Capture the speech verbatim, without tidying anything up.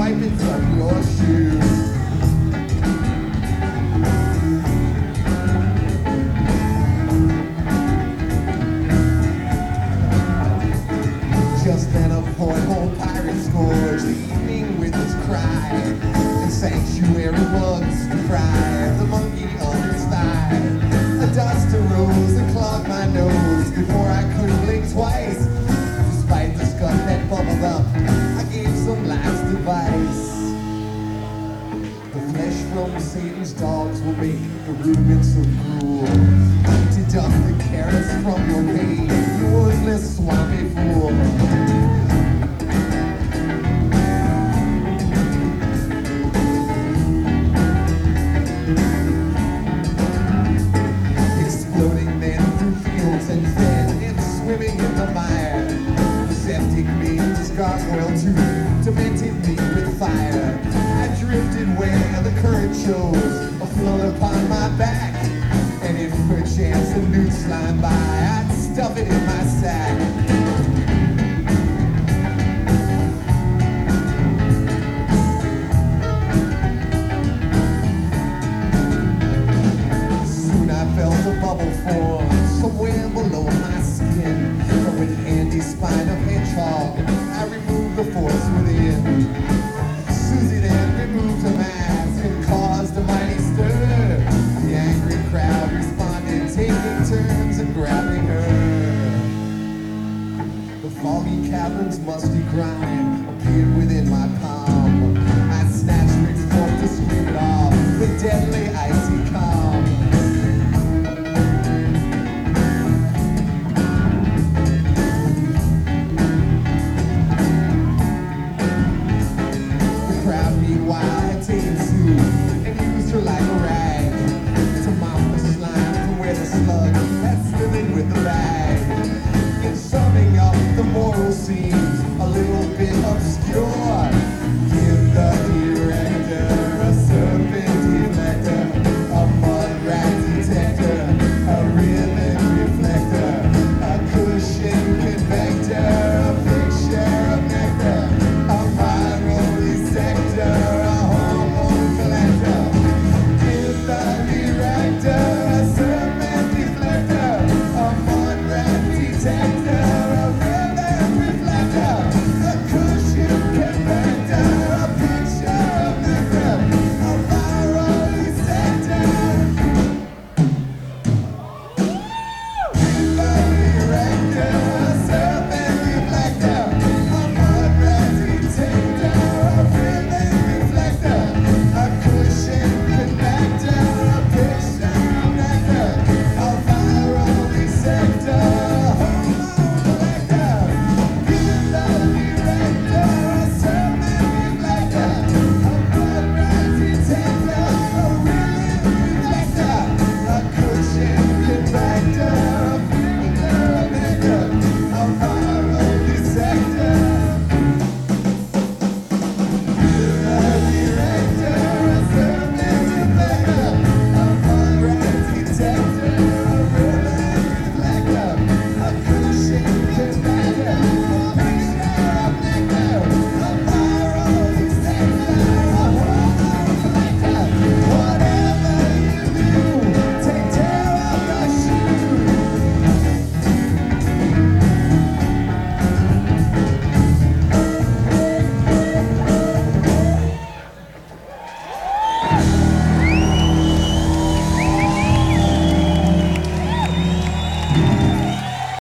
wiping from your shoes. Just then a porthole pirate scores the evening with his cry. The sanctuary bugs to fry the monkey on his thigh. A dust arose and clogged my nose before I could blink twice. Despite the scum that bubbled up, I gave some last advice. The flesh from Satan's dogs will make the ruminants so cruel. Deduct the carrots from your pain, you worthless swampy fool. Exploding men through fields and fed and swimming in the mire. Septic means gargoyle too, demented me with fire. I drifted where the current shows, afloat upon my back. And if perchance a newt slime by, I'd stuff it in my sack. Soon I felt a bubble form somewhere below my skin. From an handy spine of hedgehog, I removed the force within. Susie then removed her mask and caused a mighty stir. The angry crowd responded, taking turns and grabbing her. The foggy cavern's musty grime appeared within my palm. I snatched its fork to scream it off with deadly icy calm. The crowd meanwhile had taken Sue and used her like a rag to mop the slime from where the slug had slithered with the bag. In summing up the moral scene,